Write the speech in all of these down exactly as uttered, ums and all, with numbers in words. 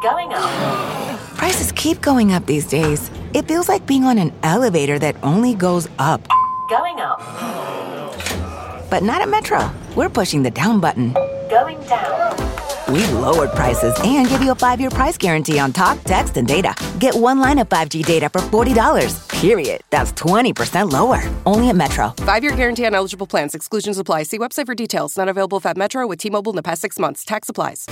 Going up. Prices keep going up these days. It feels like being on an elevator that only goes up. Going up. But not at Metro. We're pushing the down button. Going down. We've lowered prices and give you a five-year price guarantee on talk, text, and data. Get one line of five G data for forty dollars. Period. That's twenty percent lower. Only at Metro. Five-year guarantee on eligible plans. Exclusions apply. See website for details. Not available at Metro with T-Mobile in the past six months. Tax applies.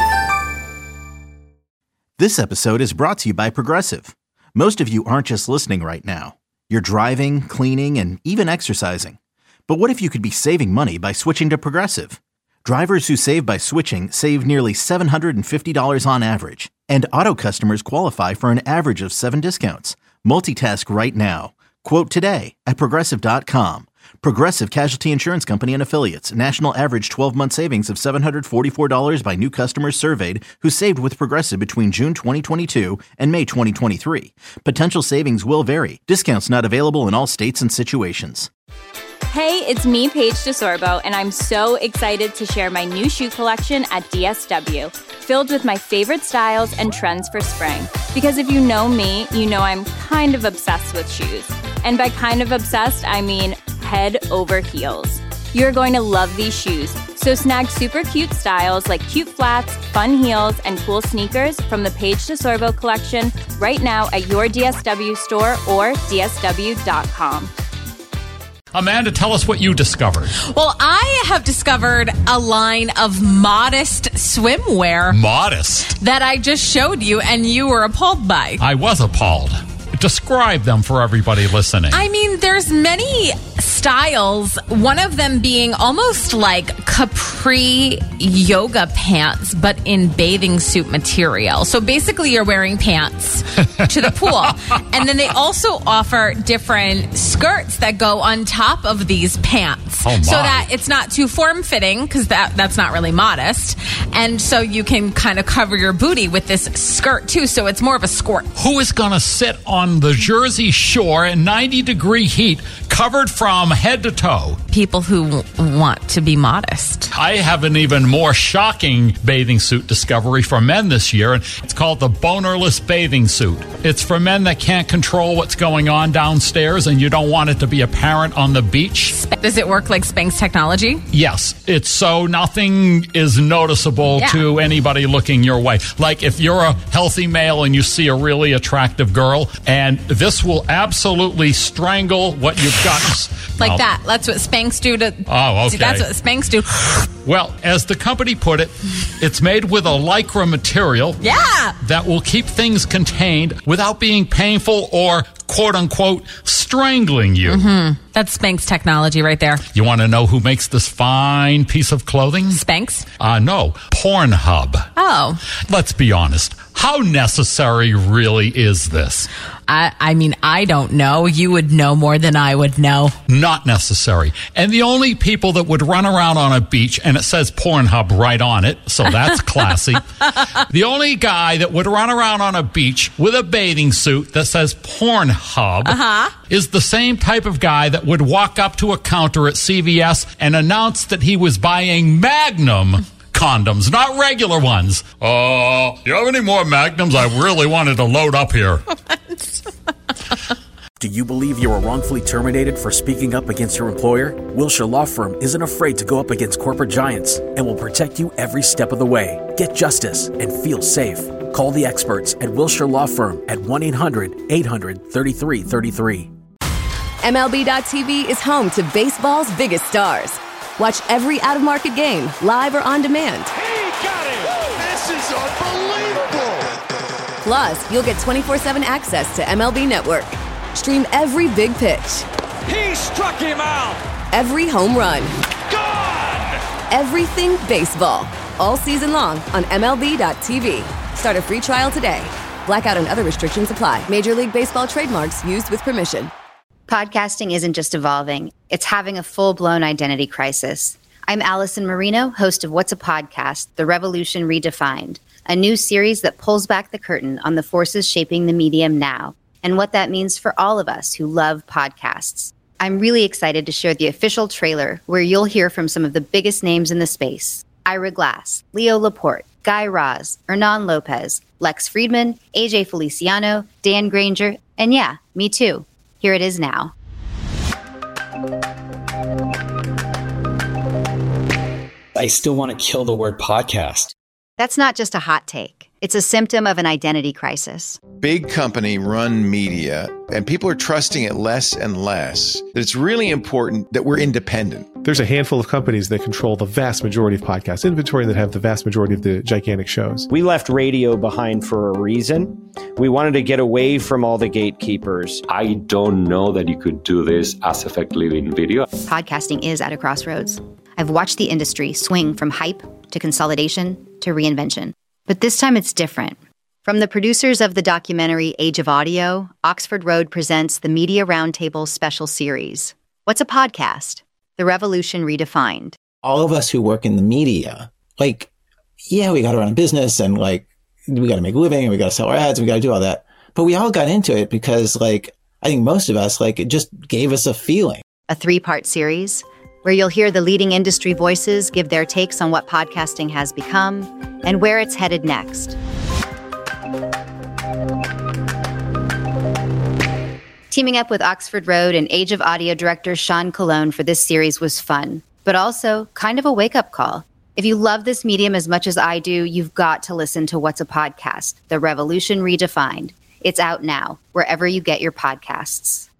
This episode is brought to you by Progressive. Most of you aren't just listening right now. You're driving, cleaning, and even exercising. But what if you could be saving money by switching to Progressive? Drivers who save by switching save nearly seven hundred fifty dollars on average. And auto customers qualify for an average of seven discounts. Multitask right now. Quote today at Progressive dot com. Progressive Casualty Insurance Company and Affiliates. National average twelve-month savings of seven hundred forty-four dollars by new customers surveyed who saved with Progressive between June twenty twenty-two and May twenty twenty-three. Potential savings will vary. Discounts not available in all states and situations. Hey, it's me, Paige DeSorbo, and I'm so excited to share my new shoe collection at D S W, filled with my favorite styles and trends for spring. Because if you know me, you know I'm kind of obsessed with shoes. And by kind of obsessed, I mean head over heels. You're going to love these shoes. So snag super cute styles like cute flats, fun heels, and cool sneakers from the Paige DeSorbo collection right now at your D S W store or D S W dot com. Amanda, tell us what you discovered. Well, I have discovered a line of modest swimwear. Modest? That I just showed you, and you were appalled by. I was appalled. Describe them for everybody listening. I mean, there's many styles, one of them being almost like capri yoga pants, but in bathing suit material. So basically you're wearing pants to the pool. And then they also offer different skirts that go on top of these pants. Oh my. So that it's not too form-fitting, because that, that's not really modest. And so you can kind of cover your booty with this skirt too, so it's more of a skirt. Who is going to sit on the Jersey Shore in ninety degree heat, covered from head to toe? People who want to be modest. I have an even more shocking bathing suit discovery for men this year, and it's called the bonerless bathing suit. It's for men that can't control what's going on downstairs, and you don't want it to be apparent on the beach. Does it work like Spanx technology? Yes. It's so nothing is noticeable Yeah. to anybody looking your way. Like if you're a healthy male and you see a really attractive girl, and this will absolutely strangle what you've got. Like Well, that. That's what Spanx do to... Oh, okay. That's what Spanx do. Well, as the company put it, it's made with a lycra material. Yeah! That will keep things contained without being painful or, quote-unquote, strangling you. Mm-hmm. That's Spanx technology right there. You want to know who makes this fine piece of clothing? Spanx? Uh, no. Pornhub. Oh. Let's be honest. How necessary really is this? I, I mean, I don't know. You would know more than I would know. Not necessary. And the only people that would run around on a beach, and it says Pornhub right on it, so that's classy. The only guy that would run around on a beach with a bathing suit that says Pornhub Uh-huh. is the same type of guy that would walk up to a counter at C V S and announce that he was buying Magnum condoms, not regular ones. Uh, you have any more Magnums? I really wanted to load up here. Do you believe you were wrongfully terminated for speaking up against your employer? Wilshire Law Firm isn't afraid to go up against corporate giants and will protect you every step of the way. Get justice and feel safe. Call the experts at Wilshire Law Firm at one eight hundred eight hundred thirty-three thirty-three. M L B dot T V is home to baseball's biggest stars. Watch every out-of-market game, live or on demand. He got it! This is unbelievable! Plus, you'll get twenty-four seven access to M L B Network. Stream every big pitch. He struck him out! Every home run. Gone! Everything baseball. All season long on M L B dot T V. Start a free trial today. Blackout and other restrictions apply. Major League Baseball trademarks used with permission. Podcasting isn't just evolving, it's having a full-blown identity crisis. I'm Allison Marino, host of What's a Podcast? The Revolution Redefined, a new series that pulls back the curtain on the forces shaping the medium now and what that means for all of us who love podcasts. I'm really excited to share the official trailer where you'll hear from some of the biggest names in the space. Ira Glass, Leo Laporte, Guy Raz, Hernan Lopez, Lex Friedman, A J Feliciano, Dan Granger, and yeah, me too. Here it is now. I still want to kill the word podcast. That's not just a hot take. It's a symptom of an identity crisis. Big company run media, and people are trusting it less and less. It's really important that we're independent. There's a handful of companies that control the vast majority of podcast inventory that have the vast majority of the gigantic shows. We left radio behind for a reason. We wanted to get away from all the gatekeepers. I don't know that you could do this as effectively in video. Podcasting is at a crossroads. I've watched the industry swing from hype to consolidation to reinvention. But this time it's different. From the producers of the documentary Age of Audio, Oxford Road presents the Media Roundtable special series. What's a podcast? The Revolution Redefined. All of us who work in the media, like, yeah, we got to run a business and like, we got to make a living and we got to sell our ads and we got to do all that. But we all got into it because like, I think most of us, like, it just gave us a feeling. A three-part series where you'll hear the leading industry voices give their takes on what podcasting has become and where it's headed next. Teaming up with Oxford Road and Age of Audio director Sean Colon for this series was fun, but also kind of a wake-up call. If you love this medium as much as I do, you've got to listen to What's a Podcast? The Revolution Redefined. It's out now, wherever you get your podcasts.